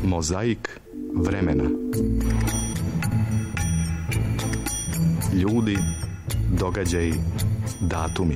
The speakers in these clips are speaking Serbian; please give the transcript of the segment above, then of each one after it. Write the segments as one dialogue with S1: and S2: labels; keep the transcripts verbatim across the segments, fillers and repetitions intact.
S1: Mozaik vremena. Ljudi, događaji, datumi.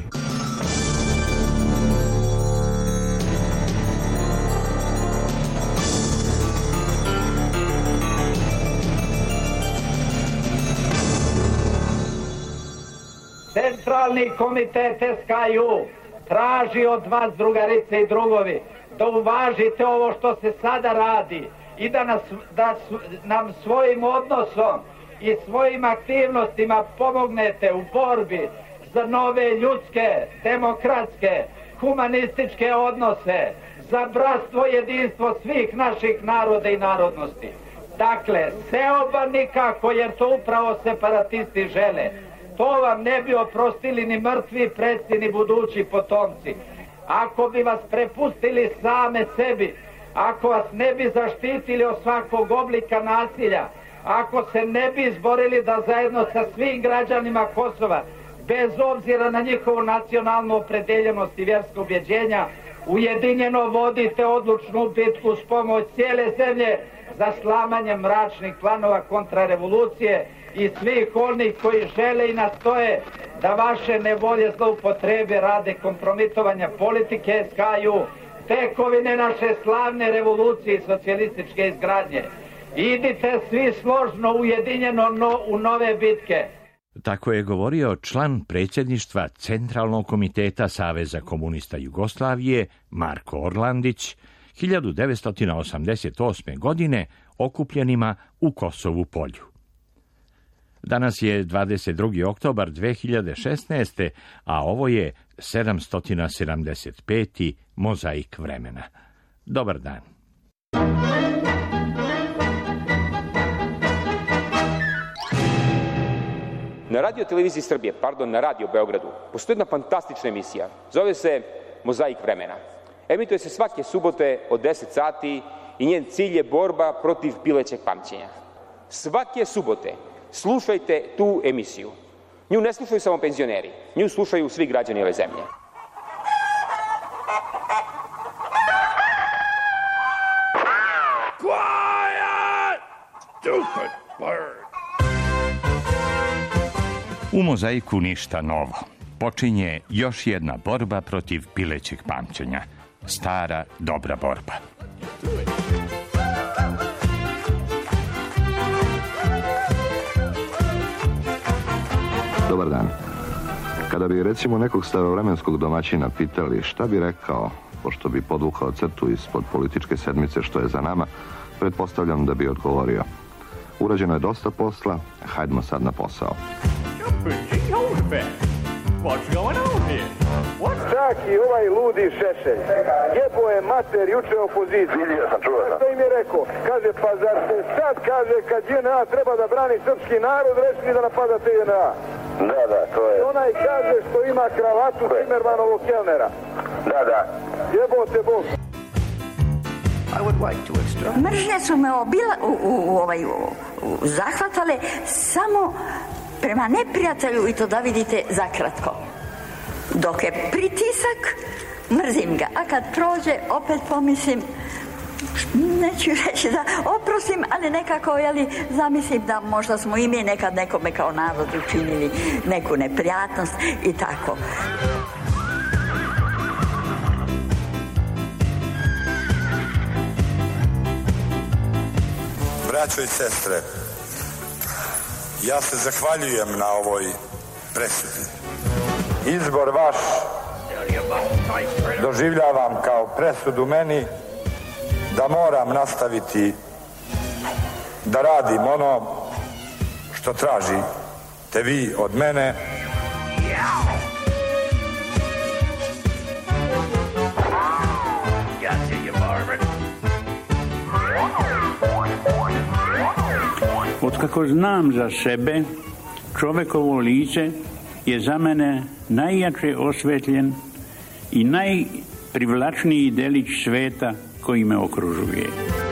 S2: Centralni komitet S K U traži od vas, drugarice i drugovi, da uvažite ovo što se sada radi i da, nas, da nam svojim odnosom i svojim aktivnostima pomognete u borbi za nove ljudske, demokratske, humanističke odnose, za bratstvo i jedinstvo svih naših naroda i narodnosti. Dakle, seoba nikako, jer to upravo separatisti žele. To vam ne bi oprostili ni mrtvi preci, ni budući potomci. Ako bi vas prepustili same sebi, ako vas ne bi zaštitili od svakog oblika nasilja, ako se ne bi izborili da zajedno sa svim građanima Kosova, bez obzira na njihovu nacionalnu opredeljenost i vjersko ubjeđenja, ujedinjeno vodite odlučnu bitku s pomoć cijele zemlje za slamanje mračnih planova kontrarevolucije i svih onih koji žele i nastoje da vaše nevolje zloupotrebe rade kompromitovanja politike S K U, tekovine naše slavne revolucije i socijalističke izgradnje. Idite svi složno, ujedinjeno no, u nove bitke.
S3: Tako je govorio član predsjedništva Centralnog komiteta Saveza komunista Jugoslavije Marko Orlandić hiljadu devetsto osamdeset osme. godine okupljenima u Kosovu polju. Danas je dvadeset drugi oktobar dve hiljade šesnaeste. a ovo je sedamsto sedamdeset peti. Mozaik vremena. Dobar dan.
S4: Na radio televiziji Srbije, pardon, na radio Beogradu, postoji jedna fantastična emisija. Zove se Mozaik vremena. Emituje se svake subote od deset sati i njen cilj je borba protiv pilećeg pamćenja. Svake subote slušajte tu emisiju. Nju ne slušaju samo penzioneri, nju slušaju svi građani ove zemlje.
S5: Quiet! Stupid bird!
S3: U Mozaiku ništa novo. Počinje još jedna borba protiv pilećeg pamćenja. Stara, dobra borba.
S6: Dobar dan. Kada bi recimo nekog starovremenskog domaćina pitali šta bi rekao, pošto bi podvukao crtu ispod političke sedmice što je za nama, pretpostavljam da bi odgovorio: urađeno je dosta posla, hajdemo sad na posao.
S7: Čak i ovaj ludi Šešelj jebo je mater juče opoziciju.
S8: Vidio sam, čuo sam.
S7: Što im je rekao? Kaže, pa zar se sad kaže kad J N A treba da brani srpski narod, rešili da napadate J N A?
S8: Da, da, to je.
S7: Onaj kaže što ima kravatu Timermanovog kelnera.
S8: Da, da.
S7: Jebote Bog.
S9: Mržnje su me obila, u, u, u, ovaj, u, u, zahvatale samo prema neprijatelju, i to da vidite zakratko. Dok je pritisak, mrzim ga, a kad prođe, opet pomislim, neću reći da oprostim, ali nekako, jeli, zamislim da možda smo i mi nekad nekome kao narod učinili neku neprijatnost i tako.
S10: Braćo i sestre, ja se zahvaljujem na ovoj presudi. Izbor vaš doživljavam kao presudu meni da moram nastaviti da radim ono što tražite vi od mene.
S11: Otkako znam za sebe, čovekovo lice je za mene najjače osvetljen i najprivlačniji delić sveta koji me okružuje.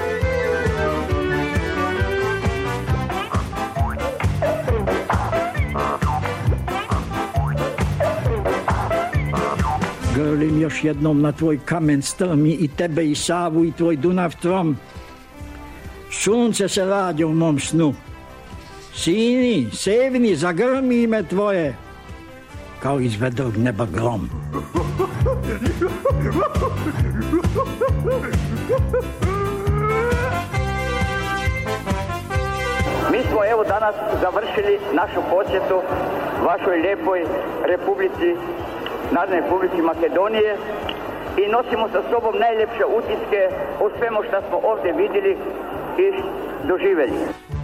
S12: Grlim još jednom na tvoj kamen strmi i tebe i Savu i tvoj Dunav trom. Sunce se rađa u mom snu. Sini, sevini, zagrmi ime tvoje, kao iz vedrog neba grom.
S13: Mi smo evo danas završili našu posjetu vašoj lijepoj republici, Narodnoj Republici Makedonije i nosimo sa sobom najljepše utiske o svemu što smo ovdje vidjeli i doživjeli.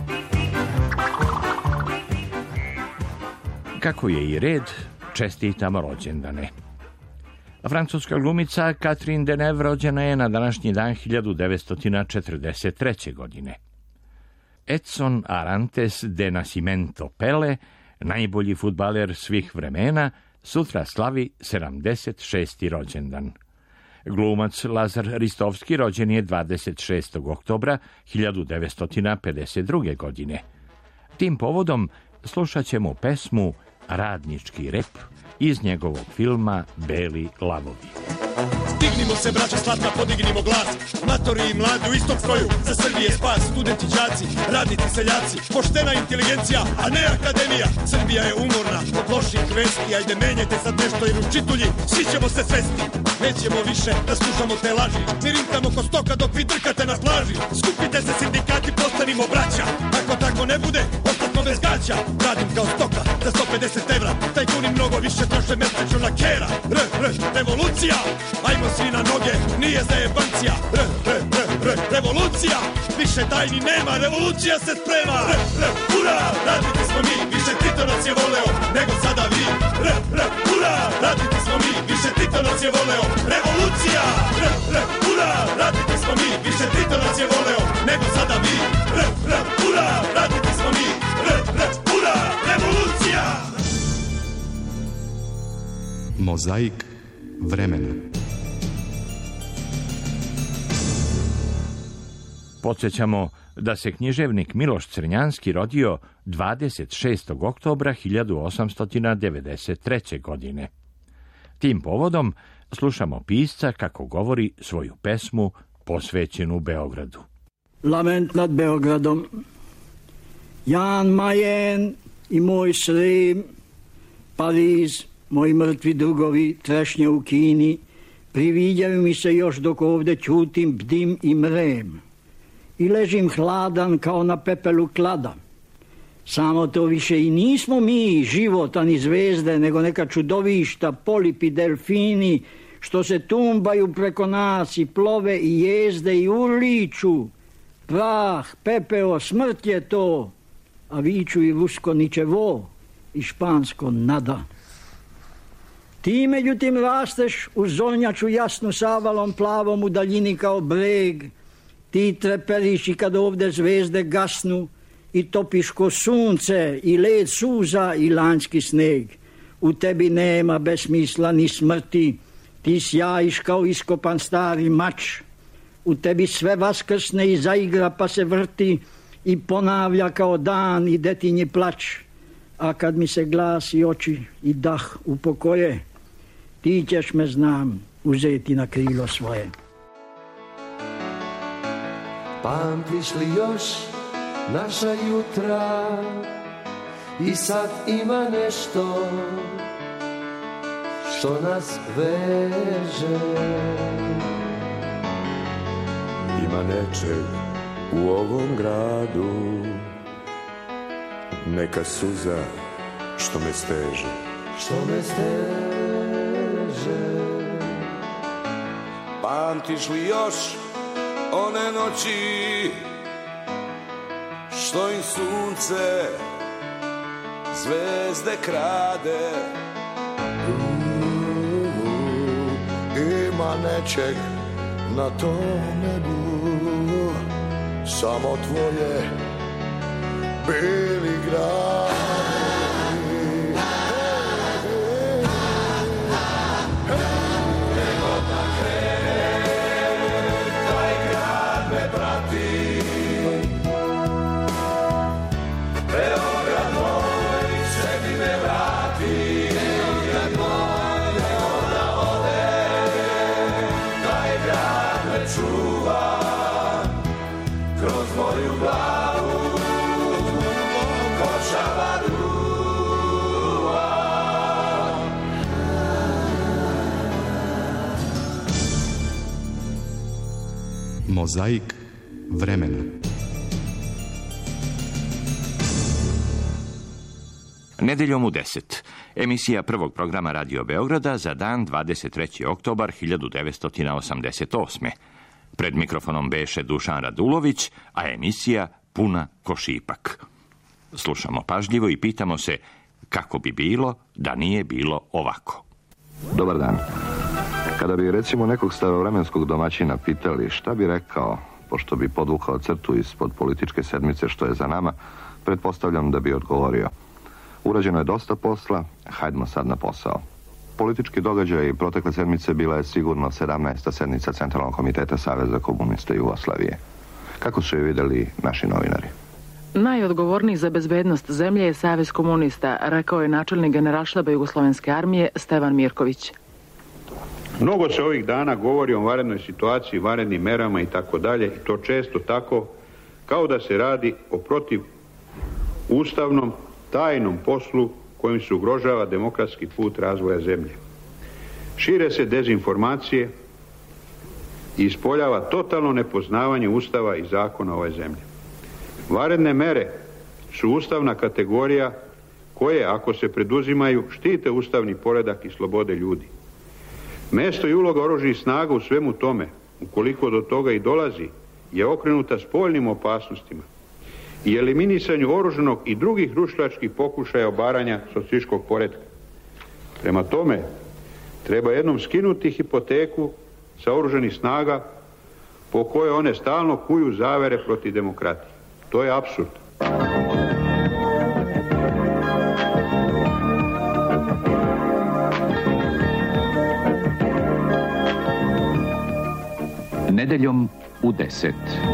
S3: Kako je i red, čestitamo rođendane. Francuska glumica Catherine Deneuve rođena je na današnji dan hiljadu devetsto četrdeset treće. godine. Edson Arantes de Nascimento Pele, najbolji fudbaler svih vremena, sutra slavi sedamdeset šesti rođendan. Glumac Lazar Ristovski rođen je dvadeset šestog oktobra hiljadu devetsto pedeset druge. godine. Tim povodom slušat ćemo pesmu Radnički rep iz njegovog filma Beli lavovi.
S14: Dignimo se, braća slatka, podignimo glas. Matori i mladi u istom stroju, za Srbije spas. Studenti, đaci, radnici, seljaci, poštena inteligencija, a ne akademija. Srbija je umorna od loših vesti. Ajde, menjajte sad nešto jer učitulji, svi ćemo se svesti. Nećemo više da slušamo te laži. Mi rinkamo ko stoka dok vi drkate na plaži. Skupite se sindikati, postanimo braća. Ako tako ne bude, ostatno bez gaća. Radim kao stoka za sto pedeset evra. Tajkuni mnogo više troše mesečno na kera. R, r, revolucija, ajmo svi na noge, nije zajebancija. R, r, r, r, revolucija, više tajni nema, revolucija se sprema. R, r, ura, radnici smo mi, više Tito nas je voleo nego sada vi. R, r, ura, radnici smo mi, više Tito nas je voleo. Revolucija, r, r, ura, radnici smo mi, više Tito nas je voleo nego sada vi. R, r, ura, radnici smo mi, r, r, ura, revolucija.
S1: Mozaik vremena.
S3: Podsjećamo da se književnik Miloš Crnjanski rodio dvadeset šestog oktobra hiljadu osamsto devedeset treće. godine. Tim povodom slušamo pisca kako govori svoju pesmu posvećenu Beogradu.
S12: Lament nad Beogradom. Jan Mayen i moj Srem, Pariz, moji mrtvi drugovi, trešnje u Kini, priviđaju mi se još dok ovdje ćutim, bdim i mrem. I ležim hladan kao na pepelu klada. Samo to više i nismo mi, život, ani zvezde, nego neka čudovišta, polipi, delfini, što se tumbaju preko nas i plove i jezde i urliču. Prah, pepeo, smrt je to, a viču i rusko ničevo i špansko nada. Ti međutim rasteš u zornjaču jasnu savalom plavom u daljini kao breg. Ti treperiš i kad ovdje zvezde gasnu i topiš ko sunce i led suza i lanjski sneg. U tebi nema besmisla ni smrti, ti sjajiš kao iskopan stari mač. U tebi sve vaskrsne i zaigra pa se vrti i ponavlja kao dan i detinji plač. A kad mi se glas i oči i dah upokoje, ti ćeš me, znam, uzeti na krilo svoje.
S15: Pamtiš li još naša jutra i sad ima nešto što nas veže.
S16: Ima nečeg u ovom gradu, neka suza što me steže.
S15: Što me steže.
S17: Pamtiš li još one noći što im sunce zvezde krade?
S15: Ima nečeg na tom nebu, samo tvoje beli gradi.
S17: Nego da krene, taj grad me prati. Beograd moj, sebi me vrati. Beograd moj, nego da ode, taj grad me čuva kroz moju
S1: Mozaik vremena.
S3: Nedeljom u deset. Emisija prvog programa Radio Beograda za dan dvadeset treći oktobar hiljadu devetsto osamdeset osme. Pred mikrofonom beše Dušan Radulović, a emisija puna ko šipak. Slušamo pažljivo i pitamo se kako bi bilo da nije bilo ovako.
S6: Dobar dan. Kada bi recimo nekog starovremenskog domaćina pitali šta bi rekao, pošto bi podvukao crtu ispod političke sedmice što je za nama, pretpostavljam da bi odgovorio: urađeno je dosta posla, hajdemo sad na posao. Politički događaj protekle sedmice bila je sigurno sedamnaesta sednica Centralnog komiteta Saveza komunista Jugoslavije. Kako su je vidjeli naši novinari?
S18: Najodgovorniji za bezbednost zemlje je Savez komunista, rekao je načelnik Generalštaba Jugoslovenske armije Stevan Mirković.
S19: Mnogo se ovih dana govori o vanrednoj situaciji, vanrednim merama i tako dalje, i to često tako kao da se radi o protiv ustavnom tajnom poslu kojim se ugrožava demokratski put razvoja zemlje. Šire se dezinformacije i ispoljava totalno nepoznavanje Ustava i zakona ove zemlje. Vanredne mere su ustavna kategorija koje, ako se preduzimaju, štite ustavni poredak i slobode ljudi. Mesto i uloga oružanih snaga u svemu tome, ukoliko do toga i dolazi, je okrenuta spoljnim opasnostima i eliminisanju oružanog i drugih rušilačkih pokušaja obaranja socijalističkog poretka. Prema tome, treba jednom skinuti hipoteku sa oružanih snaga po kojoj one stalno kuju zavere protiv demokratije. To je apsurd.
S20: Nedeljom u deset.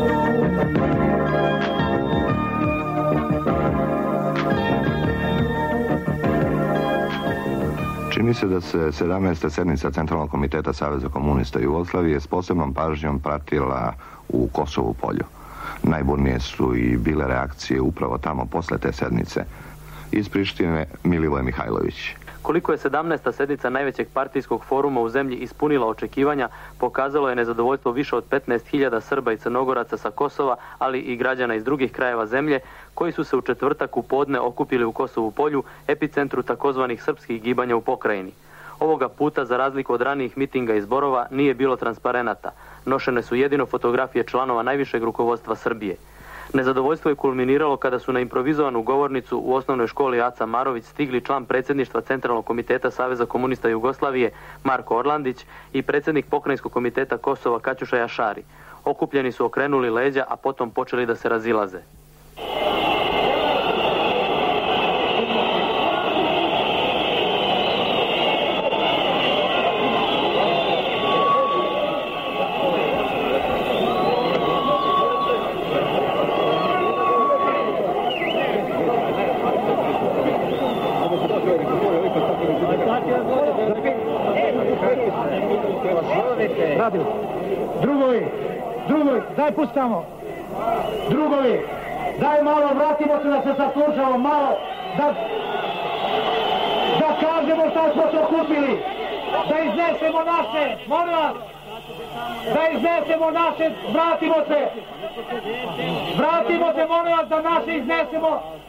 S6: Čini se da se sedamnaesta sednica Centralnog komiteta Saveza komunista Jugoslavije s posebnom pažnjom pratila u Kosovu polju. Najburnije su i bile reakcije upravo tamo posle te sednice. Iz Prištine Milivoje Mihajlović.
S21: Koliko je sedamnaesta sednica najvećeg partijskog foruma u zemlji ispunila očekivanja, pokazalo je nezadovoljstvo više od petnaest hiljada Srba i Crnogoraca sa Kosova, ali i građana iz drugih krajeva zemlje, koji su se u četvrtak u podne okupili u Kosovu polju, epicentru takozvanih srpskih gibanja u pokrajini. Ovoga puta, za razliku od ranijih mitinga i zborova, nije bilo transparenata. Nošene su jedino fotografije članova najvišeg rukovodstva Srbije. Nezadovoljstvo je kulminiralo kada su na improvizovanu govornicu u osnovnoj školi Aca Marović stigli član predsjedništva Centralnog komiteta Saveza komunista Jugoslavije Marko Orlandić i predsjednik pokrajinskog komiteta Kosova Kaćuša Jašari. Okupljeni su okrenuli leđa, a potom počeli da se razilaze.
S22: Drugovi, drugovi, daj pustamo. Drugovi, daj malo, vratimo se da se saslušamo, malo, da, da kažemo šta smo se okupili, da iznesemo naše, molim vas, da iznesemo naše, vratimo se, vratimo se, molim vas, da naše iznesemo,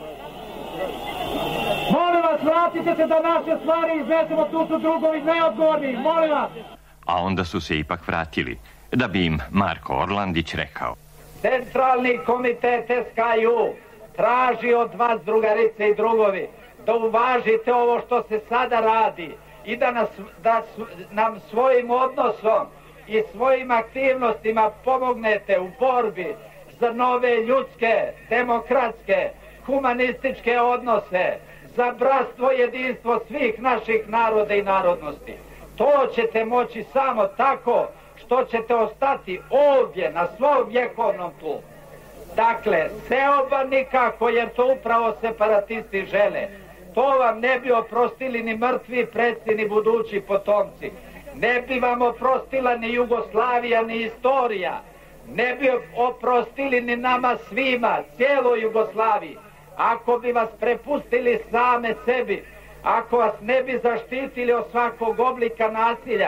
S22: molim vas, vratite se da naše stvari iznesemo, tu su drugovi neodgovorni, molim vas.
S3: A onda su se ipak vratili, da bi im Marko Orlandić rekao:
S2: Centralni komitet S K U traži od vas, drugarice i drugovi, da uvažite ovo što se sada radi i da, nas, da nam svojim odnosom i svojim aktivnostima pomognete u borbi za nove ljudske, demokratske, humanističke odnose, za bratstvo i jedinstvo svih naših naroda i narodnosti. To ćete moći samo tako što ćete ostati ovdje na svom vjekovnom tlu. Dakle, seoba nikako, jer to upravo separatisti žele. To vam ne bi oprostili ni mrtvi preci, ni budući potomci. Ne bi vam oprostila ni Jugoslavija, ni istorija. Ne bi oprostili ni nama svima, cijeloj Jugoslaviji. Ako bi vas prepustili same sebi, ako vas ne bi zaštitili od svakog oblika nasilja,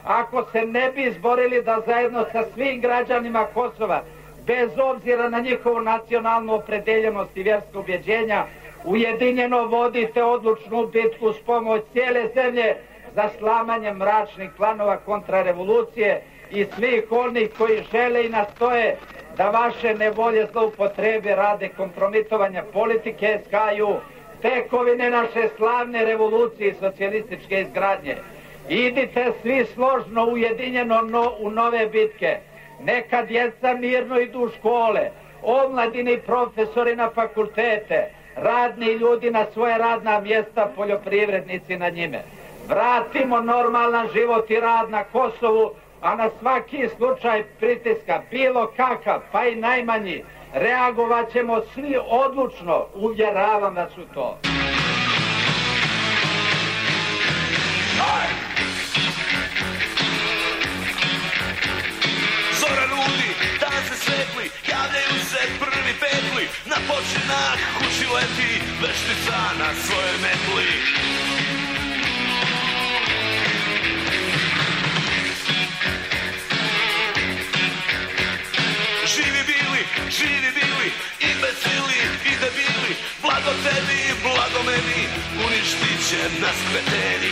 S2: ako se ne bi izborili da zajedno sa svim građanima Kosova, bez obzira na njihovu nacionalnu opredeljenost i vjerska ubjeđenja, ujedinjeno vodite odlučnu bitku s pomoć cijele zemlje za slamanje mračnih planova kontrarevolucije i svih onih koji žele i nastoje da vaše nevolje zloupotrebe rade kompromitovanja politike S K U, tekovine naše slavne revolucije i socijalističke izgradnje. Idite svi složno, ujedinjeno no, u nove bitke. Neka djeca mirno idu u škole, omladini profesori na fakultete, radni ljudi na svoje radna mjesta, poljoprivrednici na njime. Vratimo normalan život i rad na Kosovu, a na svaki slučaj pritiska, bilo kakav, pa i najmanji, reagovat ćemo svi odlučno, uvjeravam vas u to.
S17: Zora ludi, dan se svetli, javljaju se prvi petli, na počinak kući leti, veštica na svoje metli. Živi bili, živi bili, imbecili i debili, blago tebi, blago meni, uništit će nas kreteni.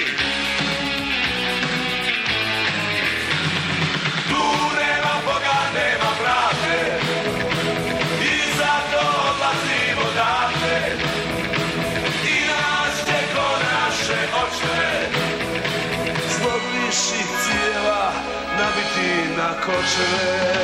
S17: Tu nema Boga, nema pravde, i zato odlazimo odavde, i nas teko naše očve, zbog viših cijela nabiti na kočeve.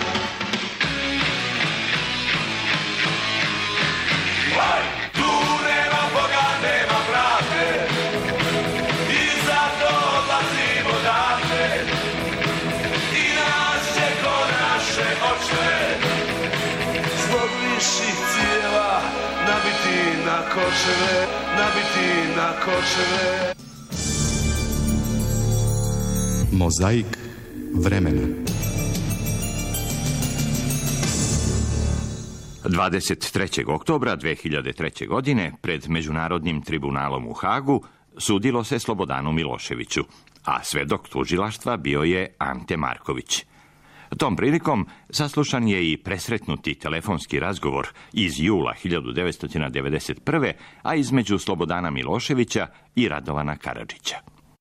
S17: Tu nema Boga, nema pravde, i zato odlazimo odavde, i nas čeko naše očve, zbog viših cijela nabiti na kočeve, nabiti na kočeve.
S1: Mozaik vremena.
S3: dvadeset trećeg oktobra dve hiljade treće. godine pred Međunarodnim tribunalom u Hagu sudilo se Slobodanu Miloševiću, a svedok tužilaštva bio je Ante Marković. Tom prilikom saslušan je i presretnuti telefonski razgovor iz jula hiljadu devetsto devedeset prve. a između Slobodana Miloševića i Radovana Karadžića.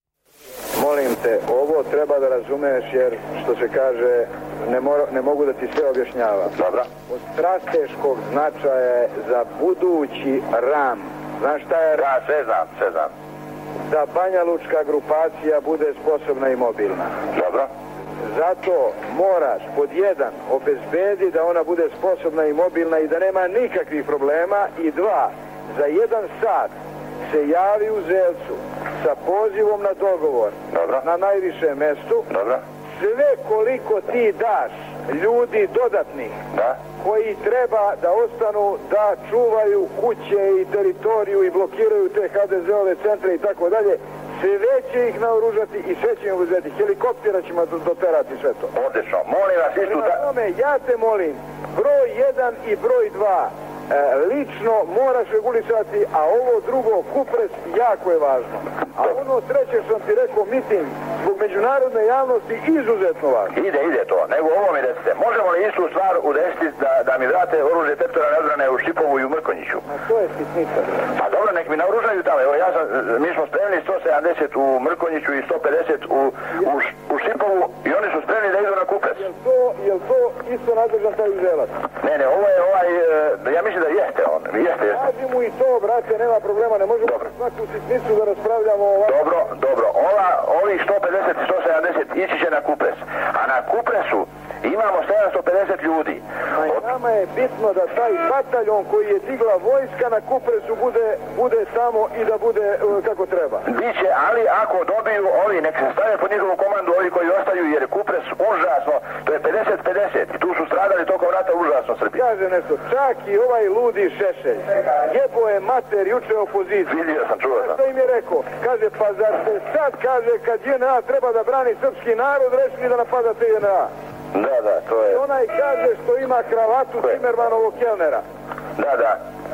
S7: Molim te, ovo treba da razumeš jer, što se kaže, ne, mora, ne mogu da ti sve objašnjavam.
S8: Dobro.
S7: Od strateškog značaja je za budući ram. Znaš šta je ram?
S8: Da, sve znam, sve znam.
S7: Da Banja Lučka grupacija bude sposobna i mobilna.
S8: Dobro.
S7: Zato moraš pod jedan obezbedi da ona bude sposobna i mobilna i da nema nikakvih problema, i dva, za jedan sat se javi u Zelcu sa pozivom na dogovor.
S8: Dobro.
S7: Na najvišem mestu.
S8: Dobro.
S7: Sve koliko ti daš ljudi dodatnih,
S8: da,
S7: koji treba da ostanu da čuvaju kuće i teritoriju i blokiraju te H D Z-ove centre i tako dalje, sve će ih naoružati i sve će im uzeti. Helikoptera ćemo doterati sve to.
S8: Odlično. Molim vas istu da...
S7: Tome, ja te molim, broj jedan i broj dva e, lično moraš regulisati, a ovo drugo, kupres, jako je važno. A ono treće što sam ti rekao, miting, zbog međunarodne javnosti, izuzetno važno.
S8: Ide, ide to. Nego ovo mi recite. Možemo li istu stvar udesiti da, da mi vrate oružje teritorijalne odbrane u Šipovu i u Mrkonjiću?
S7: A to je sitnica.
S8: Pa dobro, nek mi naoružaju tamo. Evo, ja sam, mi smo spremni sto sedamdeset u Mrkonjiću i sto pedeset u, u, u Šipovu i oni su spremni da idu na kupec.
S7: Jel to, jel to isto nadležan taj Uzelac?
S8: Ne, ne, ovo je ovaj, ja mislim da jeste on. Jeste, jeste.
S7: Kaži mu i to, brate, nema problema, ne možemo dobro svaku sitnicu da raspravljamo ovako.
S8: Dobro, dobro. Ova, ovih sto pedeset i sto sedamdeset ići će na kupres. A na kupresu imamo sedamsto pedeset ljudi.
S7: A i nama je bitno da taj bataljon koji je digla vojska na kupresu bude, bude tamo i da bude uh, kako treba.
S8: Biće, ali ako dobiju ovi, nek se stave pod njihovu komandu ovi koji ostaju, jer je kupres užasno, to je pedeset pedeset i tu su stradali tokom rata užasno Srbi.
S7: Kaže nešto, čak i ovaj ludi Šešelj, jebo je mater juče opoziciju.
S8: Vidio sam, čuo sam.
S7: Što im je rekao? Kaže, pa zar se sad kaže kad J N A treba da brani srpski narod, rešili da napadate J N A?
S8: Da, da, to je...
S7: Onaj kaže što ima kravatu Timermanovog kelnera.
S8: Da, da.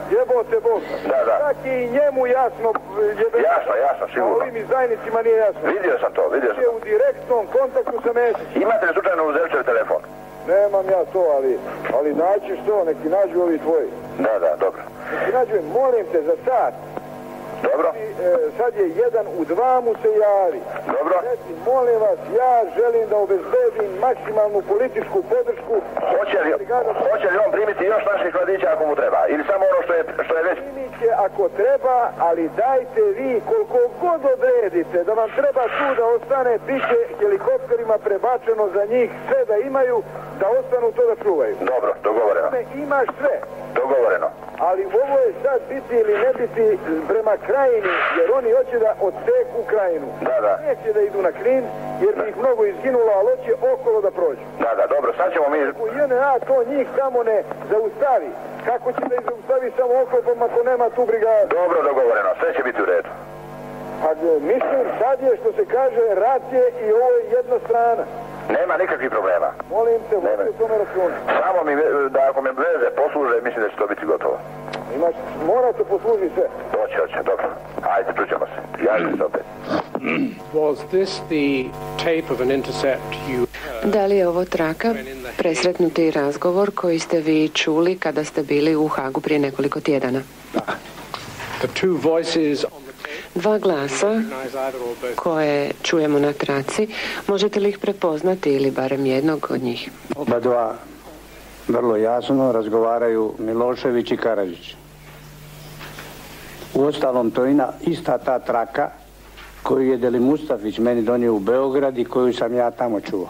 S7: Jebote Bog.
S8: Da, da.
S7: Čak i njemu jasno jebe...
S8: Jasno, jasno, sigurno.
S7: A ovim izdajnicima nije jasno.
S8: Vidio sam to, vidio sam.
S7: Je u direktnom kontaktu sa Mesićem.
S8: Imate li slučajno uzevčev telefon?
S7: Nemam ja to, ali, ali naćiš to, neki nađu ovi tvoji.
S8: Da, da, dobro.
S7: Neki nađu, molim te, za sat.
S8: Dobro.
S7: E, sad je jedan u dva mu se javi.
S8: Dobro.
S7: Reci, molim vas, ja želim da obezbedim maksimalnu političku podršku.
S8: Hoće li, hoće li on primiti još naših mladića ako mu treba? Ili samo ono što je, što je već...
S7: Primit će ako treba, ali dajte vi koliko god odredite da vam treba tu da ostane, bit će helikopterima prebačeno za njih sve da imaju, da ostanu to da čuvaju.
S8: Dobro, dogovoreno.
S7: Imaš sve.
S8: Dogovoreno.
S7: Ali ovo je sad biti ili ne biti prema krajini, jer oni hoće da odseku krajinu.
S8: Da, da.
S7: Neće da idu na Knin, jer bi ih mnogo izginulo, ali hoće okolo da prođu.
S8: Da, da, dobro, sad ćemo mi...
S7: Ako J N A to njih tamo ne zaustavi, kako će da ih zaustavi samo oklopom ako nema tu brigadu?
S8: Dobro, dogovoreno, sve će biti u redu.
S7: A mislim, sad je što se kaže, rat je i ovo je jedna strana.
S8: Nema nikakvih problema.
S7: Molim te, vodite o tome računa.
S8: Samo mi, da ako me veze posluže, mislim da će to biti gotovo.
S7: Imaš, morate poslužiti sve.
S8: Hoće, hoće, dobro. Ajde, čućemo se. Javite se opet.
S4: Was this the tape of an intercept you heard?
S5: Da li je ovo traka, presretnuti razgovor koji ste vi čuli kada ste bili u Hagu prije nekoliko tjedana?
S4: The two voices on
S5: Dva glasa koje čujemo na traci, možete li ih prepoznati ili barem jednog od njih?
S23: Oba dva vrlo jasno razgovaraju Milošević i Karadžić. Uostalom, to je ista ta traka koju je Deli Mustafić meni donio u Beograd i koju sam ja tamo čuo.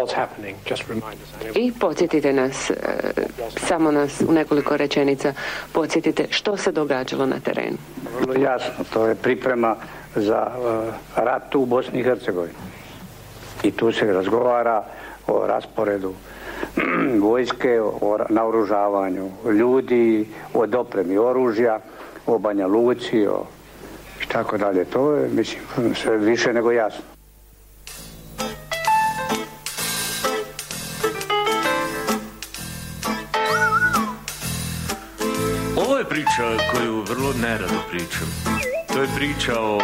S5: I podsjetite nas, samo nas u nekoliko rečenica, podsjetite što se događalo na terenu.
S23: Vrlo jasno, to je priprema za uh, rat u Bosni i Hercegovini. I tu se razgovara o rasporedu vojske, o naoružavanju ljudi, o dopremi oružja, o Banja Luci, o tako dalje. To je, mislim, sve više nego jasno.
S24: Ovo je priča koju vrlo nerado pričam. To je priča o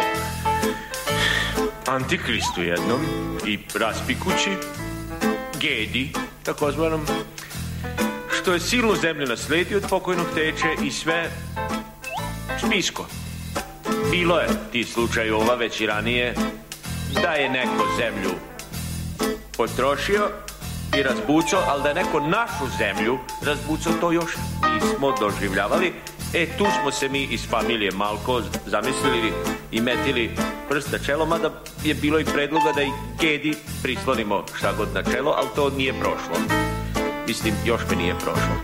S24: Antikristu jednom i raspikući, Gedi, takozvanom, što je silnu zemlju nasledio od pokojnog teče i sve spisko. Bilo je ti slučajova već i ranije da je neko zemlju potrošio i razbucao, ali da je neko našu zemlju razbucao, to još nismo doživljavali. E, tu smo se mi iz familije Malko zamislili i metili prst na čelo, mada je bilo i predloga da i Gedi prislonimo šta god na čelo, ali to nije prošlo. Mislim, još mi nije prošlo.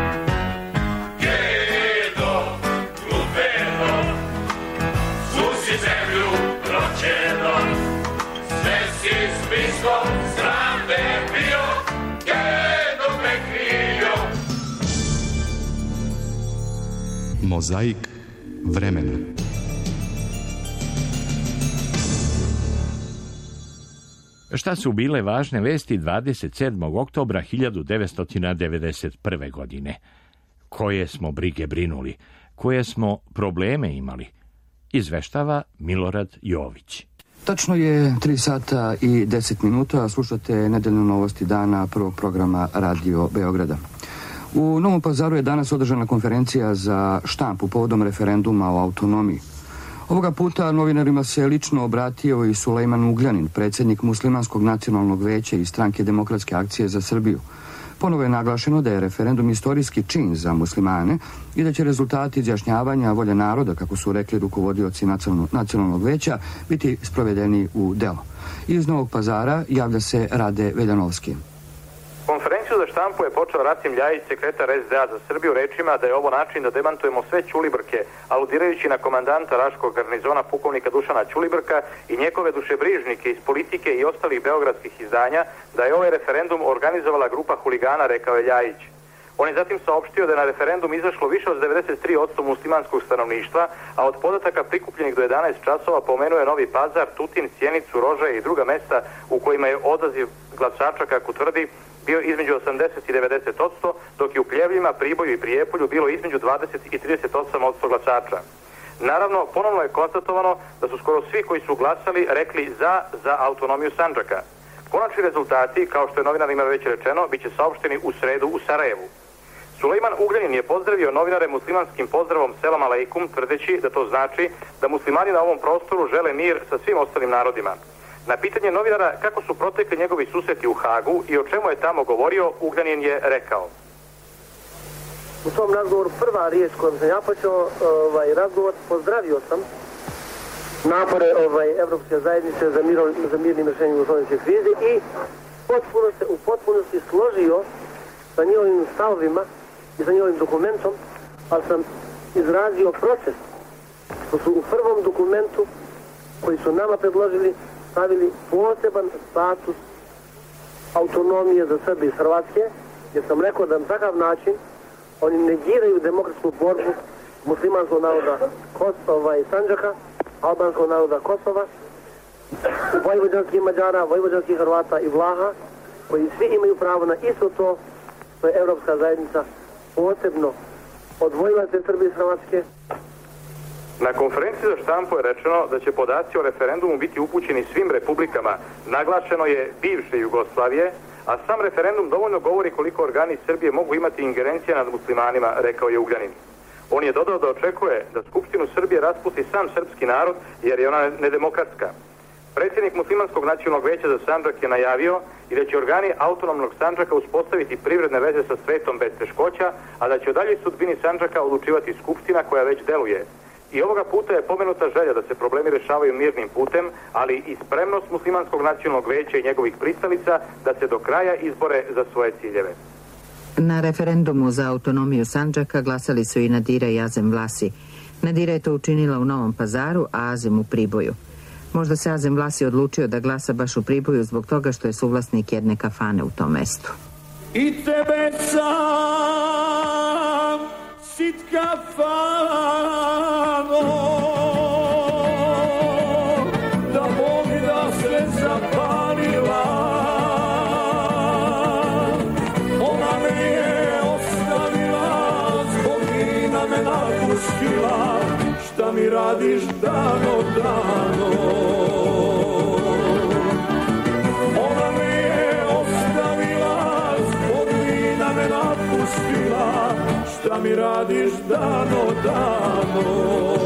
S17: Gedo, lupedo, susi zemlju proćeno, sve si spiskom sram te bio, Gedo me krio.
S1: Mozaik vremena.
S3: Šta su bile važne vesti dvadeset sedmog oktobra hiljadu devetsto devedeset prve. godine? Koje smo brige brinuli? Koje smo probleme imali? Izveštava Milorad Jović.
S25: Tačno je tri sata i deset minuta, slušate nedeljne novosti dana prvog programa Radio Beograda. U Novom Pazaru je danas održana konferencija za štampu povodom referenduma o autonomiji. Ovoga puta novinarima se lično obratio i Sulejman Ugljanin, predsjednik Muslimanskog nacionalnog veća i Stranke demokratske akcije za Srbiju. Ponovo je naglašeno da je referendum istorijski čin za muslimane i da će rezultati izjašnjavanja volje naroda, kako su rekli rukovodioci nacionalnog veća, biti sprovedeni u delo. Iz Novog Pazara javlja se Rade Veljanovski.
S26: Konferenciju za štampu je počeo Rasim Ljajić, sekretar S D A za Srbiju, rečima da je ovo način da demantujemo sve Ćulibrke, aludirajući na komandanta Raškog garnizona pukovnika Dušana Ćulibrka i njegove dušebrižnike iz politike i ostalih beogradskih izdanja, da je ovaj referendum organizovala grupa huligana, rekao je Ljajić. On je zatim saopštio da je na referendum izašlo više od devedeset tri posto muslimanskog stanovništva, a od podataka prikupljenih do jedanaest časova pomenuje Novi Pazar, Tutin, Sjenicu, Rožaje i druga mesta u kojima je odaziv glasača, kako tvrdi, bio između osamdeset i devedeset posto, dok je u Pljevljima, Priboju i Prijepolju bilo između dvadeset i trideset osam posto glasača. Naravno, ponovno je konstatovano da su skoro svi koji su glasali rekli za, za autonomiju Sandžaka. Konačni rezultati, kao što je novinarima već rečeno, bit će saopšteni u sredu u Sarajevu. Sulejman Ugljanin je pozdravio novinare muslimanskim pozdravom Selam aleikum, tvrdeći da to znači da muslimani na ovom prostoru žele mir sa svim ostalim narodima. Na pitanje novinara kako su protekli njegovi susreti u Hagu i o čemu je tamo govorio, Ugljanin je rekao:
S9: u tom razgovoru prva riječ kojom sam ja počeo ovaj, razgovor, pozdravio sam napore ovaj, Evropske zajednice za, miro, za mirnim rješenjem jugoslovenske krize i potpuno se, u potpunosti složio sa njihovim stavovima i sa njihovim dokumentom, ali sam izrazio proces. To su u prvom dokumentu koji su nama predložili stavili poseban status autonomije za Srbije i Hrvatske, jer sam rekao da na takav način oni negiraju demokratsku borbu muslimanskog naroda Kosova i Sandžaka, albanskog naroda Kosova, vojvođanskih Mađara, vojvođanskih Hrvata i Vlaha, koji svi imaju pravo na isto to što je Evropska zajednica posebno odvojila te Srbije i Hrvatske.
S26: Na konferenciji za štampu je rečeno da će podaci o referendumu biti upućeni svim republikama. Naglašeno je bivše Jugoslavije, a sam referendum dovoljno govori koliko organi Srbije mogu imati ingerencija nad muslimanima, rekao je Ugljanin. On je dodao da očekuje da Skupštinu Srbije raspusti sam srpski narod, jer je ona nedemokratska. Predsjednik Muslimanskog nacionalnog veća za Sandžak je najavio i da će organi autonomnog Sandžaka uspostaviti privredne veze sa svetom bez teškoća, a da će o daljoj sudbini Sandžaka odlučivati Skupština koja već deluje. I ovoga puta je pomenuta želja da se problemi rešavaju mirnim putem, ali i spremnost Muslimanskog nacionalnog veća i njegovih pristalica da se do kraja izbore za svoje ciljeve.
S10: Na referendumu za autonomiju Sandžaka glasali su i Nadira i Azem Vlasi. Nadira je to učinila u Novom Pazaru, a Azem u Priboju. Možda se Azem Vlasi odlučio da glasa baš u Priboju zbog toga što je suvlasnik jedne kafane u tom mestu.
S11: I tebe sam sit kafano, da Bog da se zapalila, ona me je ostavila, zbog vina me napustila, šta mi radiš dano dano. Ona me je ostavila, zbog vina me napustila, šta mi radiš dano dano.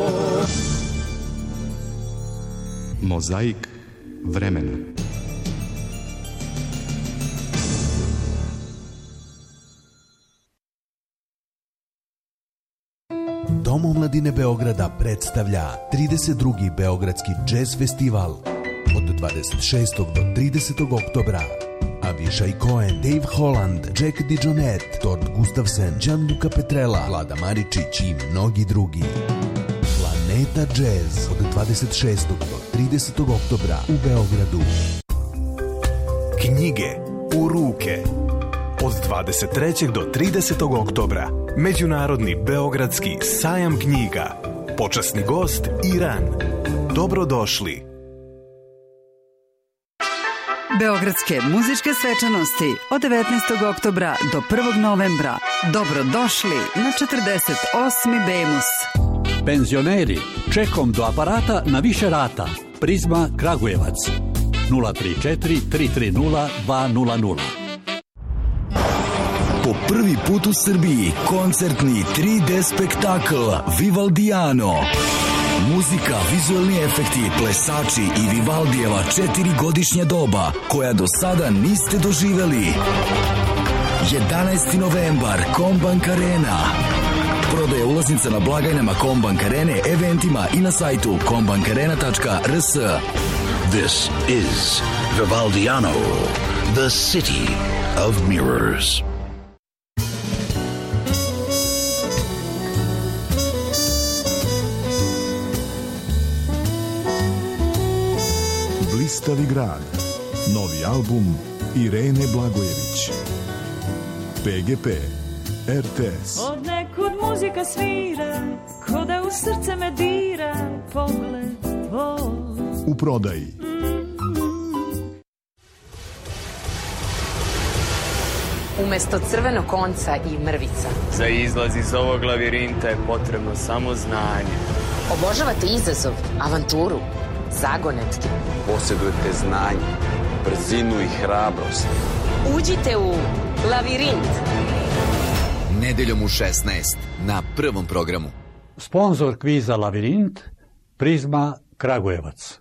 S1: Mozaik vremena.
S12: Dom omladine Beograda predstavlja trideset drugi Beogradski džez festival od dvadeset šestog do tridesetog oktobra. Avishai Cohen, Dave Holland, Jack DeJohnette, Todd Gustafson, Gianluca Petrella, Vlada Maričić i mnogi drugi. Planeta Jazz od dvadeset šestog do tridesetog oktobra u Beogradu.
S13: Knjige u ruke. Od dvadeset trećeg do tridesetog oktobra Međunarodni Beogradski sajam knjiga. Počasni gost Iran. Dobrodošli.
S14: Beogradske muzičke svečanosti od devetnaestog oktobra do prvog novembra. Dobrodošli na četrdeset osmi Bemus.
S27: Penzioneri, čekom do aparata na više rata. Prizma Kragujevac. nula tri četiri tri tri nula dva nula nula.
S28: Po prvi put u Srbiji koncertni tri D spektakl Vivaldiano. Muzika, vizualni efekti, plesači i Vivaldijeva četiri godišnja doba koja do sada niste doživeli. jedanaesti novembar, Kombank Arena. Prodaje ulaznica na blagajnama Kombank Arene, eventima i na sajtu kombankarena tačka r s.
S29: This is Vivaldiano, the city of mirrors.
S30: Blistavi grad. Novi album Irene Blagojević. P G P.
S12: R T S.
S2: Od nekud muzika svira, ko da u srce me dira, pogled tvoj.
S12: U prodaji.
S6: Umesto crvenog konca i mrvica.
S15: Za izlaz iz ovog lavirinta je potrebno samo znanje.
S6: Obožavate izazov, avanturu, zagonetke.
S16: Posjedujete znanje, brzinu i hrabrost.
S6: Uđite u lavirint.
S28: Nedeljom u šesnaest na Prvom programu.
S27: Sponzor kviza Lavirint, Prizma Kragujevac.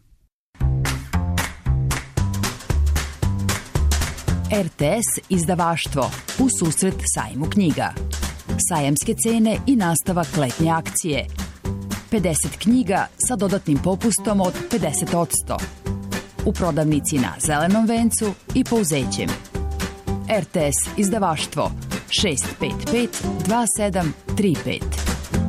S18: R T S izdavaštvo u susret sajmu knjiga. Sajamske cene i nastavak letnje akcije. pedeset knjiga sa dodatnim popustom od pedeset posto. U prodavnici na Zelenom vencu i Pouzećem. R T S izdavaštvo šest pet pet dva sedam tri pet.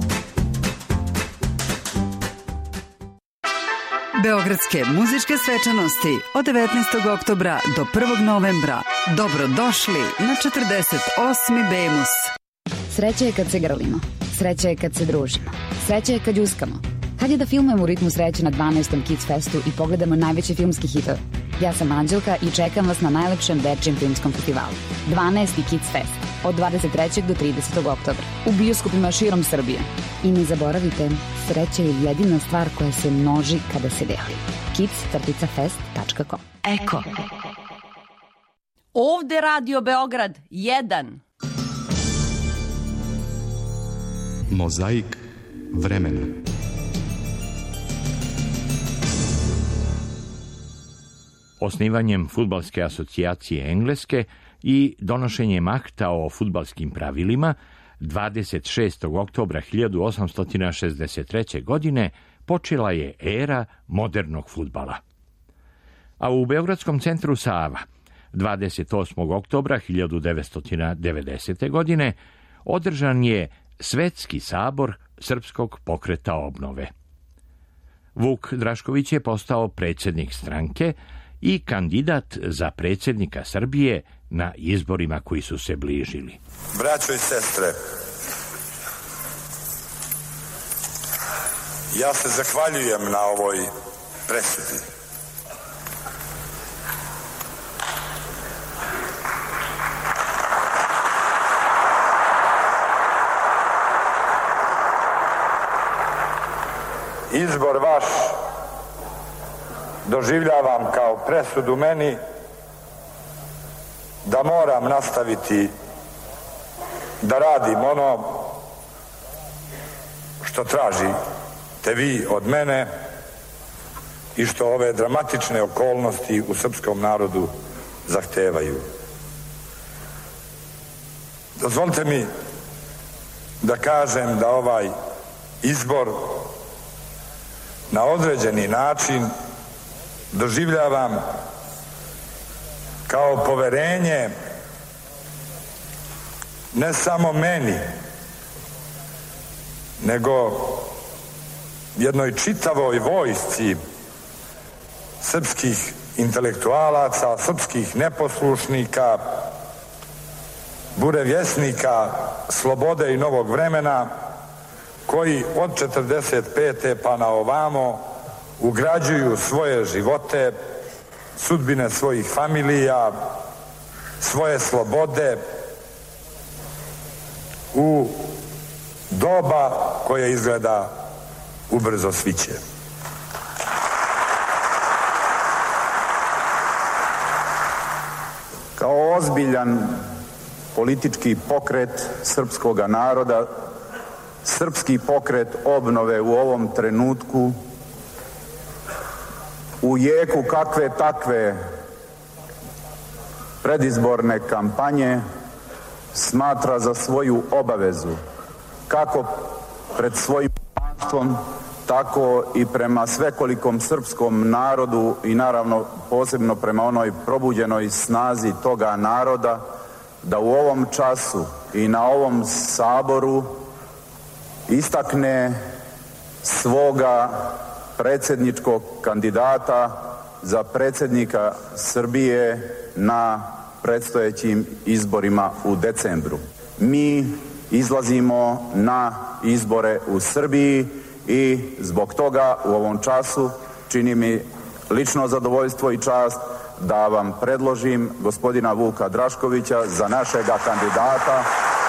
S14: Beogradske muzičke svečanosti od devetnaestog oktobra do prvog novembra. Dobrodošli na četrdeset osmi Bemus.
S19: Sreća je kad se grlimo. Sreća je kad se družimo. Sreća je kad ljuskamo. Kad je da filmujemo u ritmu sreće na dvanaestom Kids Festu i pogledamo najveći filmski hitove. Ja sam Anđelka i čekam vas na najlepšem dečijem filmskom festivalu. dvanaesti Kids Fest od dvadeset trećeg do tridesetog oktobra u bioskopima širom Srbije. I ne zaboravite, sreća je jedina stvar koja se množi kada se deli. kids fest tačka com.
S18: Eko. Ovde Radio Beograd jedan.
S1: Mozaik vremena.
S3: Osnivanjem Fudbalske asocijacije Engleske i donošenjem akta o fudbalskim pravilima dvadeset šestog oktobra hiljadu osamsto šezdeset treće. godine počela je era modernog fudbala. A u Beogradskom centru Sava dvadeset osmog oktobra hiljadu devetsto devedesete. godine održan je Svetski sabor Srpskog pokreta obnove. Vuk Drašković je postao predsjednik stranke i kandidat za predsjednika Srbije na izborima koji su se bližili.
S20: Braćo i sestre, ja se zahvaljujem na ovoj presudi. Izbor vaš doživljavam kao presudu meni da moram nastaviti da radim ono što tražite vi od mene i što ove dramatične okolnosti u srpskom narodu zahtevaju. Dozvolite mi da kažem da ovaj izbor na određeni način doživljavam kao poverenje ne samo meni, nego jednoj čitavoj vojsci srpskih intelektualaca, srpskih neposlušnika, burevjesnika slobode i novog vremena, koji od četrdeset pete pa na ovamo ugrađuju svoje živote, sudbine svojih familija, svoje slobode u doba koje izgleda ubrzo sviće.
S21: Kao ozbiljan politički pokret srpskoga naroda, Srpski pokret obnove u ovom trenutku u jeku kakve takve predizborne kampanje smatra za svoju obavezu kako pred svojim panstvom, tako i prema svekolikom srpskom narodu i naravno posebno prema onoj probuđenoj snazi toga naroda, da u ovom času i na ovom saboru istakne svoga predsjedničkog kandidata za predsjednika Srbije na predstojećim izborima u decembru. mi izlazimo na izbore u Srbiji i zbog toga u ovom času čini mi lično zadovoljstvo i čast da vam predložim gospodina Vuka Draškovića za našega kandidata.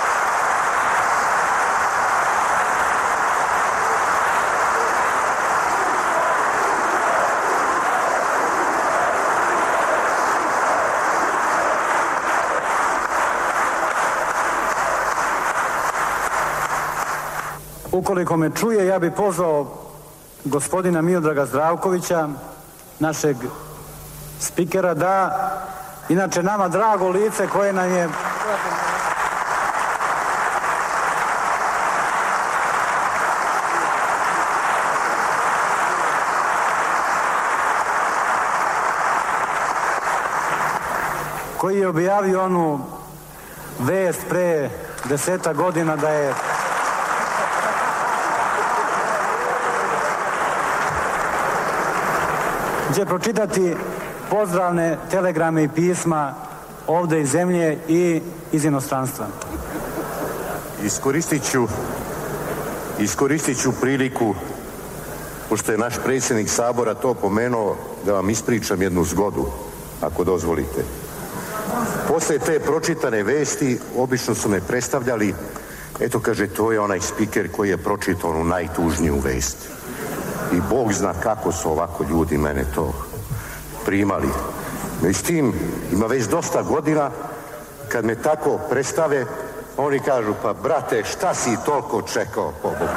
S4: Ukoliko me čuje, ja bih pozvao gospodina Miodraga Zdravkovića, našeg spikera, da, inače nama drago lice koje nam je... koji je objavio onu vest pre deseta godina da je će pročitati pozdravne telegrame i pisma ovde iz zemlje i iz inostranstva.
S5: Iskoristit ću, iskoristit ću priliku, pošto je naš predsjednik Sabora to pomenuo, da vam ispričam jednu zgodu, ako dozvolite. Posle te pročitane vesti, obično su me predstavljali, eto kaže, to je onaj spiker koji je pročitao onu najtužniju vest. I Bog zna kako su ovako ljudi mene to primali. Međutim, ima već dosta godina, kad me tako predstave, oni kažu, pa brate, šta si toliko čekao, po Bogu?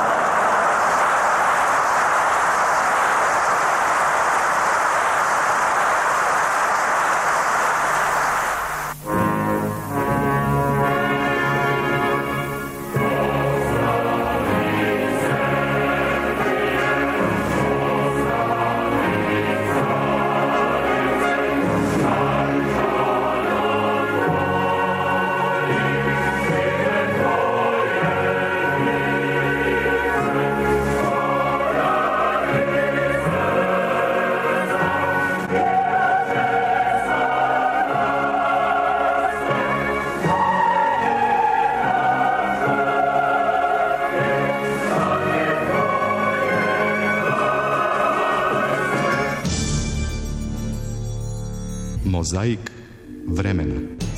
S1: Mozaik vremena.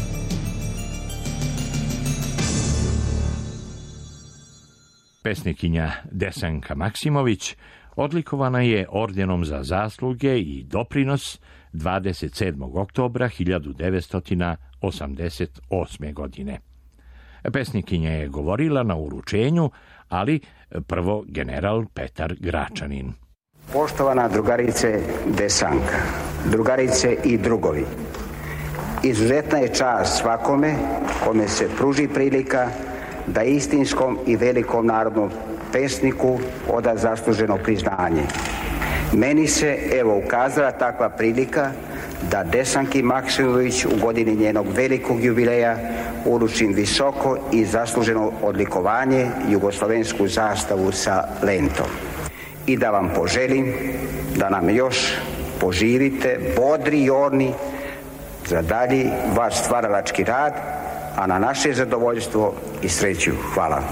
S3: Pesnikinja Desanka Maksimović odlikovana je ordenom za zasluge i doprinos dvadeset sedmog oktobra hiljadu devetsto osamdeset osme. godine. Pesnikinja je govorila na uručenju, ali prvo general Petar Gračanin.
S7: Poštovana drugarice Desanka, drugarice i drugovi, izuzetna je čast svakome kome se pruži prilika da istinskom i velikom narodnom pesniku oda zasluženo priznanje. Meni se evo ukazala takva prilika da Desanki Maksimović u godini njenog velikog jubileja uručim visoko i zasluženo odlikovanje jugoslovensku zastavu sa lentom. I da vam poželim da nam još poživite bodri i orni za dalji vaš stvaralački rad, a na naše zadovoljstvo i sreću. Hvala.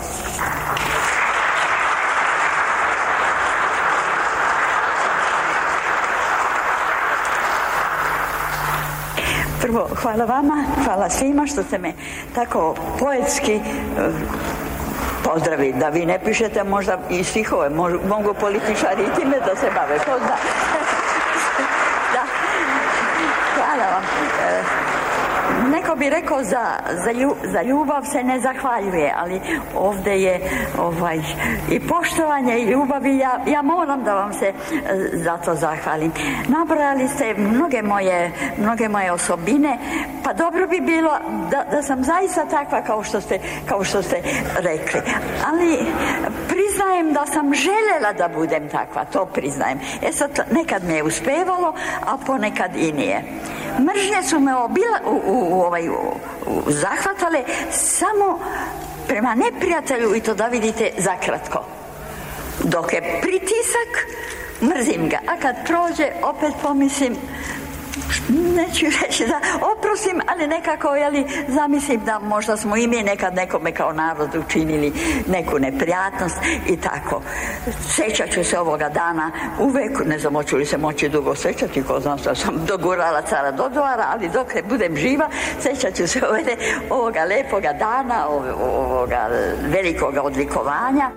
S8: Prvo, hvala vama, hvala svima što ste me tako poetski uh, pozdravi, da vi ne pišete možda i stihove, mogu političari i time da se bave, ko zna. Da. Hvala vam. E, neko bi rekao za, za, ljubav, za ljubav se ne zahvaljuje, ali ovdje je ovaj, i poštovanje i ljubav i ja, ja moram da vam se e, za to zahvalim. Nabrali ste mnoge moje, mnoge moje osobine, pa dobro bi bilo da, da sam zaista takva kao što ste, kao što ste rekli. Ali priznajem da sam željela da budem takva, to priznajem. E sad, nekad mi je uspevalo, a ponekad i nije. Mržnje su me obila, u, u, u, ovaj, u, u, zahvatale samo prema neprijatelju, i to da vidite zakratko. Dok je pritisak, mrzim ga, a kad prođe opet pomislim neću reći da oprostim, ali nekako, jeli, zamislim da možda smo i mi nekad nekome kao narod učinili neku neprijatnost i tako. Sećat ću se ovoga dana uvek, ne znam, hoću li se moći dugo sećati, ko znam što sam dogurala cara do dvora, ali dok ne budem živa, sećat ću se ovdje, ovoga lepoga dana, ovoga velikoga odlikovanja.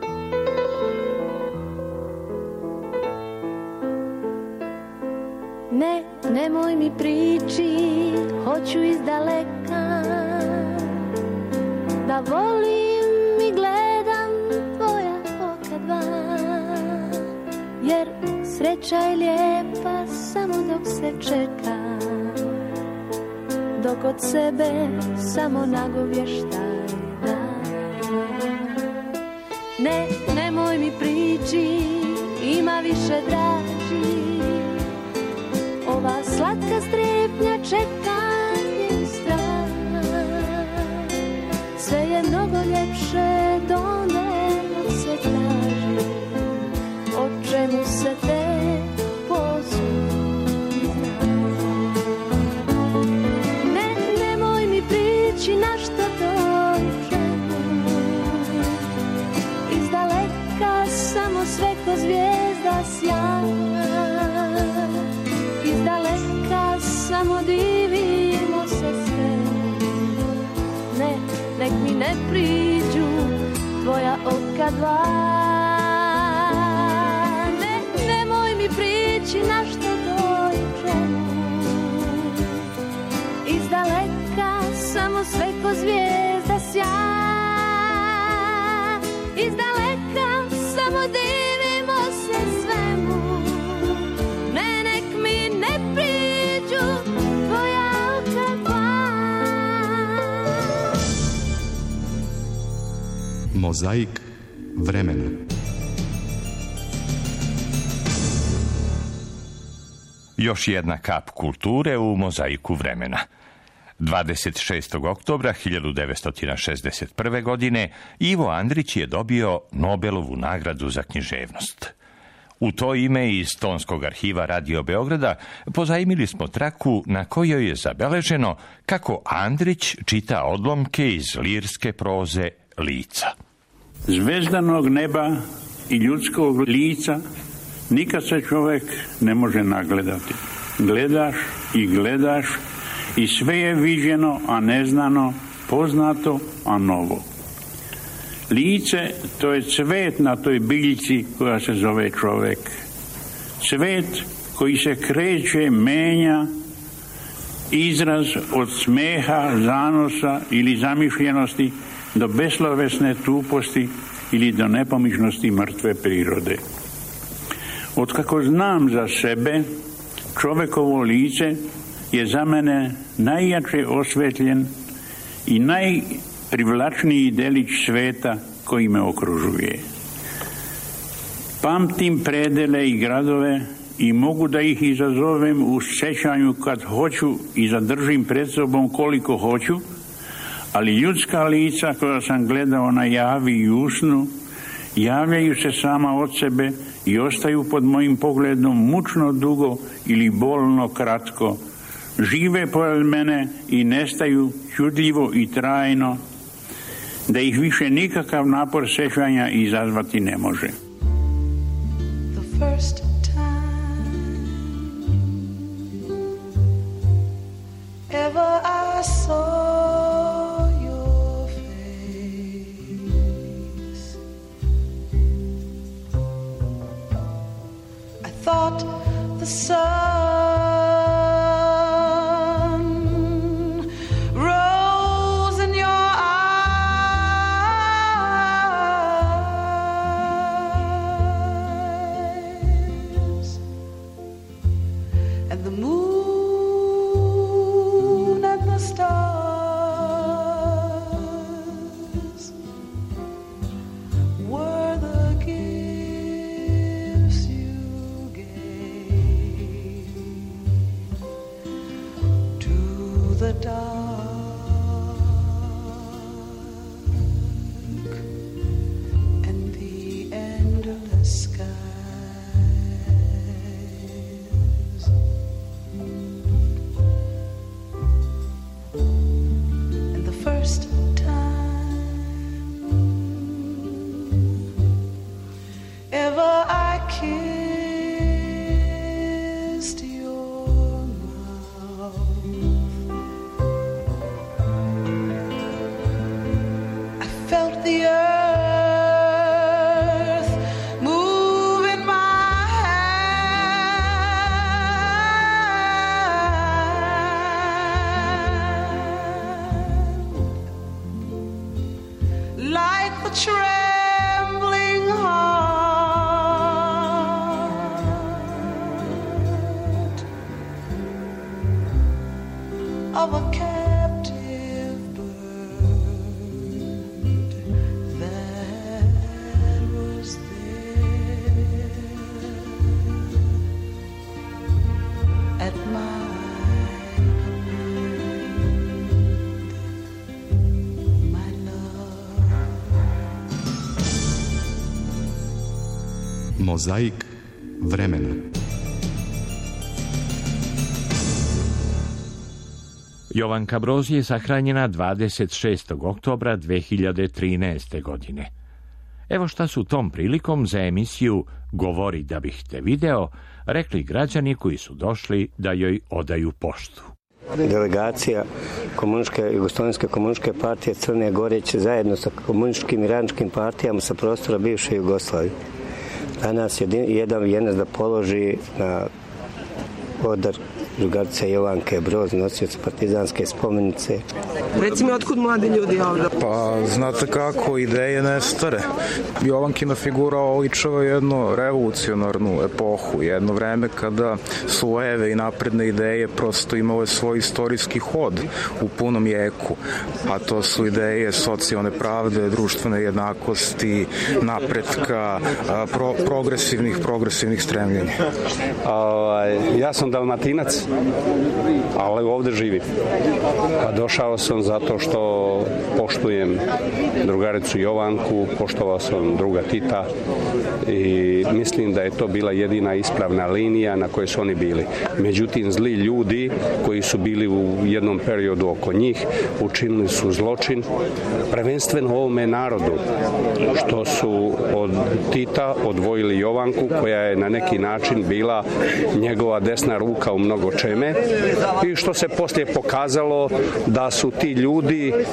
S9: Ne, nemoj mi priči, hoću izdaleka, da volim i gledam tvoja oka dva, jer sreća je lijepa samo dok se čeka, dok od sebe samo nagovještaj da. Ne, nemoj mi priči, ima više draži, ova slatka strepnja čekanje i strah. Sve je mnogo ljepše do nego se traži, o čemu se te posudi zna. Ne, nemoj mi prići na što dođem, izdaleka samo sve ko zvijezda sjajna. Izdaleka samo divimo se sve. Ne, nek mi ne priđu tvoja oka dva. Ne, nemoj mi prići na što dođem, izdaleka samo sve ko zvijezda sja. Izdaleka samo divimo se svemu. Ne, nek mi ne priđu tvoja oka dva.
S1: Mozaik vremena.
S3: Još jedna kap kulture u mozaiku vremena. dvadeset šestog oktobra hiljadu devetsto šezdeset prve. godine Ivo Andrić je dobio Nobelovu nagradu za književnost. U to ime iz Tonskog arhiva Radio Beograda pozajmili smo traku na kojoj je zabeleženo kako Andrić čita odlomke iz lirske proze Lica.
S10: Zvezdanog neba i ljudskog lica nikad se čovjek ne može nagledati. Gledaš i gledaš i sve je viđeno, a neznano, poznato, a novo. Lice, to je cvet na toj biljci koja se zove čovjek. Cvet koji se kreće, menja, izraz od smeha, zanosa ili zamišljenosti do beslovesne tuposti ili do nepomičnosti mrtve prirode. Otkako znam za sebe, čovjekovo lice je za mene najjače osvetljen i najprivlačniji delić sveta koji me okružuje. Pamtim predele i gradove i mogu da ih izazovem u sjećanju kad hoću i zadržim pred sobom koliko hoću, ali ljudska lica koja sam gledao na javi i usnu javljaju se sama od sebe i ostaju pod mojim pogledom mučno dugo ili bolno kratko. Žive pored mene i nestaju čudljivo i trajno, da ih više nikakav napor sjećanja izazvati ne može.
S2: The first time ever I saw your face, I thought the sun
S11: of a captive bird that was there at my
S1: Mozaik vremena.
S3: Jovanka Broz je sahranjena dvadeset šestog oktobra dve hiljade trinaeste. godine. Evo šta su tom prilikom za emisiju Govori da bih te video rekli građani koji su došli da joj odaju poštu.
S13: Delegacija komunističke, Jugoslovenske komunističke partije Crne Gore će zajedno sa komunističkim i radničkim partijama sa prostora bivše Jugoslavije danas jedan vijenac da položi na odar drugarice Jovanke Broz, nosioca partizanske spomenice.
S17: Reci mi, otkud mladi ljudi ovdje?
S22: Pa, znate kako, ideje ne stare. Jovankina figura oličava jednu revolucionarnu epohu, jedno vreme kada su leve i napredne ideje prosto imale svoj istorijski hod u punom jeku, a to su ideje socijalne pravde, društvene jednakosti, napretka, pro, progresivnih, progresivnih stremljenja.
S23: A, ja sam Dalmatinac, ali ovdje živim. A došao sam zato što poštujem drugaricu Jovanku, poštovao sam druga Tita i mislim da je to bila jedina ispravna linija na kojoj su oni bili. Međutim, zli ljudi koji su bili u jednom periodu oko njih učinili su zločin prvenstveno ovome narodu, što su od Tita odvojili Jovanku, koja je na neki način bila njegova desna ruka u mnogo čeme, i što se poslije pokazalo da su ti ljudi e,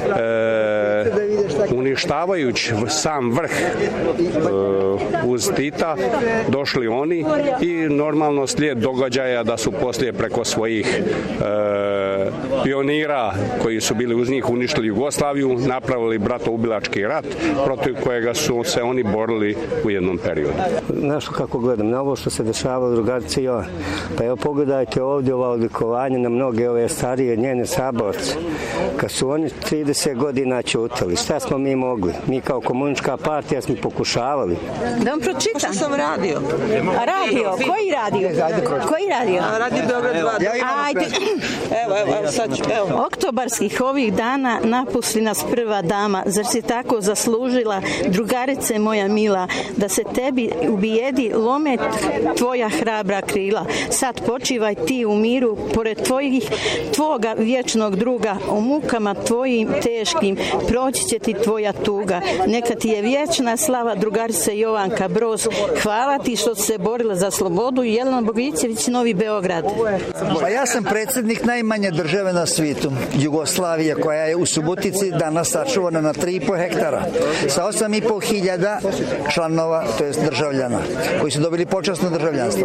S23: uništavajući sam vrh e, uz Tita došli oni i normalno slijed događaja da su poslije preko svojih e, pionira koji su bili uz njih uništili Jugoslaviju, napravili bratoubilački rat protiv kojega su se oni borili u jednom periodu.
S13: Znaš kako gledam na ovo što se dešava drugarice Jovan, pa evo pogledajte ovdje ova odlikovanja na mnoge ove starije njene saborce. Kad su oni trideset godina ćutali, šta smo mi mogli? Mi kao komunistička partija smo pokušavali.
S17: Da vam pročitam. Što sam radio?
S24: A radio? Koji radio? Koji radio?
S17: A radio Beograd dva.
S24: Ajde.
S17: Evo, evo, evo, sad ću, evo.
S24: Oktobarskih ovih dana napusti nas prva dama. Zar si tako zaslužila, drugarice moja mila, da se tebi ubijedi lome tvoja hrabra krila? Sad počivaj ti u miru, pored tvojih, tvoga vječnog druga, u mukama tvojim teškim, proći će ti tvoja tuga. Neka ti je vječna slava, drugarice Jovanka Broz. Hvala ti što si se borila za slobodu. Jelena Bogićević, Novi Beograd.
S25: Pa ja sam predsjednik najmanje države na svijetu, Jugoslavije, koja je u Subotici danas sačuvana na tri i po hektara, sa osam i po hiljada članova, to jest državljana, koji su dobili počasno državljanstvo.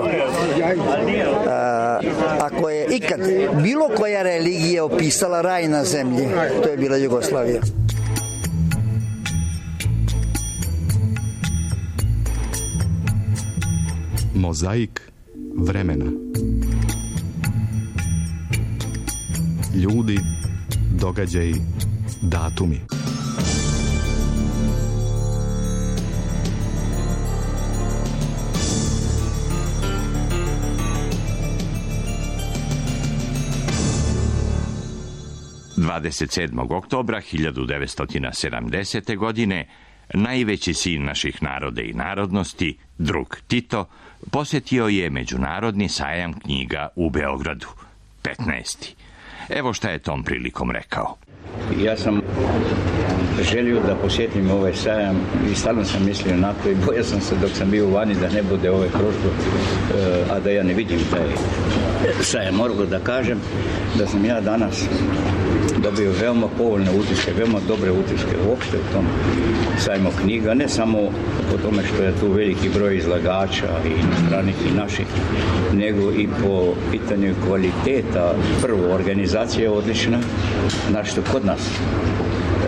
S25: A, ako je ikad bilo koja religija opisala raj na zemlji, to je bila Jugoslavija.
S1: Mozaik vremena. Ljudi, događaji, datumi.
S3: dvadeset sedmog oktobra hiljadu devetsto sedamdesete. godine najveći sin naših naroda i narodnosti, drug Tito, posjetio je Međunarodni sajam knjiga u Beogradu, petnaesti. Evo šta je tom prilikom rekao.
S26: Ja sam želio da posjetim ovaj sajam i stalno sam mislio na to i bojao sam se dok sam bio vani da ne bude ovaj prošlo, a da ja ne vidim taj sajam. Moram da kažem da sam ja danas dobio veoma povoljne utiske, veoma dobre utiske uopšte u tom sajmu knjiga, ne samo po tome što je tu veliki broj izlagača i inostranih i naših, nego i po pitanju kvaliteta. Prvo, organizacija je odlična, znači kod nas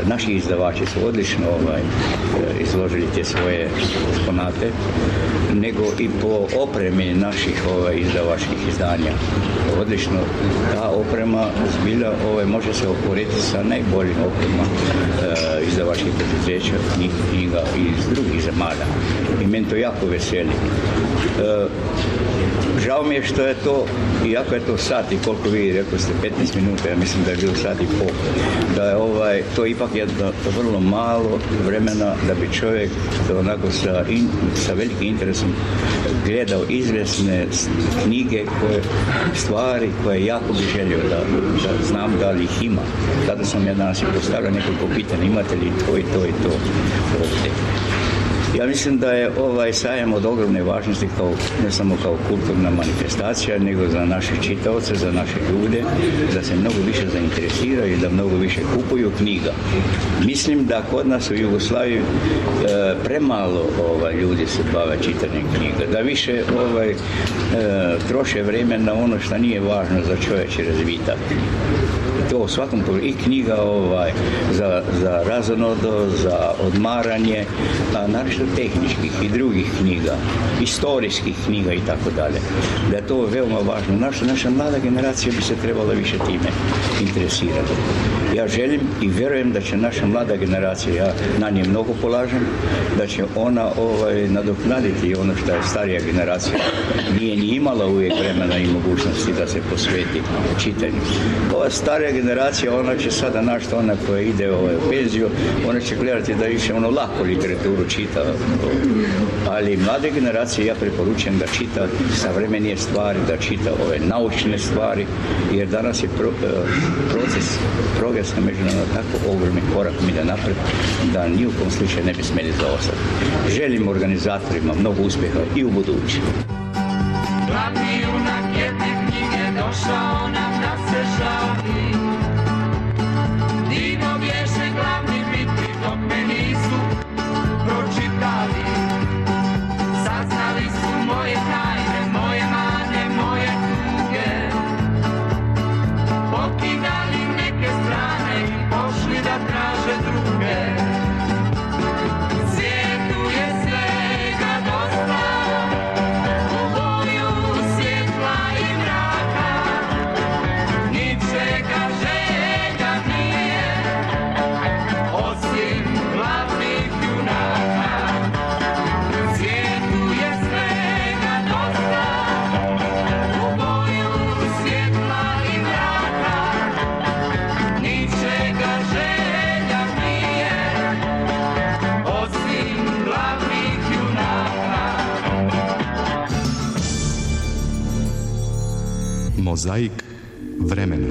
S26: naši izdavači su odlično ovaj, izložili te svoje eksponate, nego i po opremi naših ovaj, izdavačkih izdanja. Odlično, ta oprema zbilja ovaj, može se oporiti sa najboljim oprema e, izdavačkih preduzeća, knjig, knjiga iz drugih zemalja. I meni to jako veseli. E, žao mi je što je to, iako je to sat i koliko vi rekli ste, petnaest minuta, ja mislim da je bilo sat i pol, da je ovaj, to ipak jedno vrlo malo vremena da bi čovjek onako sa, in, sa velikim interesom gledao izvjesne knjige, koje, stvari koje jako bi želio da, da znam da li ih ima. Tada sam ja danas i postavljao nekoliko pitanja, imate li to i to i to ovdje. Ja mislim da je ovaj sajam od ogromne važnosti kao, ne samo kao kulturna manifestacija, nego za naše čitaoce, za naše ljude, da se mnogo više zainteresiraju i da mnogo više kupuju knjiga. Mislim da kod nas u Jugoslaviji e, premalo ovaj, ljudi se bave čitanjem knjiga, da više ovaj, e, troše vrijeme na ono što nije važno za čovječji razvitak. To u svakom pogledu, i knjiga ovaj, za, za razonodu, za odmaranje, a naročito tehničkih i drugih knjiga, istorijskih knjiga i tako dalje. Da je to veoma važno. Naša, naša mlada generacija bi se trebala više time interesirati. Ja želim i vjerujem da će naša mlada generacija, ja na nje mnogo polažem, da će ona ovaj, nadoknaditi ono što je starija generacija nije ni imala uvijek vremena i mogućnosti da se posveti čitanju. Ova starija generacija, ona će sada našto ona koja ide ovaj, u penziju, ona će gledati da više ono lako literaturu čita, ali mlade generacije ja preporučujem da čita savremenije stvari, da čita ove naučne stvari, jer danas je pro, proces progresa međunarodno tako ogromnim korakom ide napred da ni u kom slučaju ne bi smjeli zaostati. Želim organizatorima mnogo uspjeha i u budući.
S11: Glavni junak jedne knjige došao nam da se žali. Divno bješe glavni biti dok me nisu pročitali. Saznali su moje tajne, moje mane, moje tuge. Pokidali neke strane i pošli da traže druge. Svijetu je svega dosta, u boju svjetla i mraka. Ničega želja nije, osim glavnih junaka. Svijetu je svega dosta, u boju svjetla i mraka. Ničega želja nije, osim glavnih junaka.
S1: Mozaik vremena.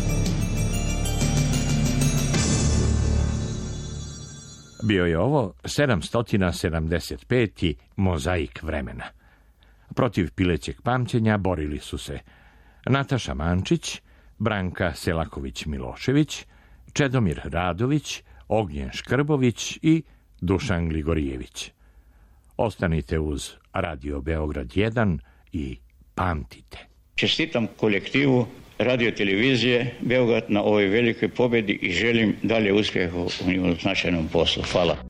S3: Bio je ovo sedamsto sedamdeset peti Mozaik vremena. Protiv pilećeg pamćenja borili su se Nataša Mančić, Branka Selaković-Milošević, Čedomir Radović, Ognjen Škrbović i Dušan Gligorijević. Ostanite uz Radio Beograd jedan i pamtite.
S26: Čestitam kolektivu radio-televizije Beograd na ovoj velikoj pobjedi i želim dalje uspjeha u njihovom značajnom poslu. Hvala.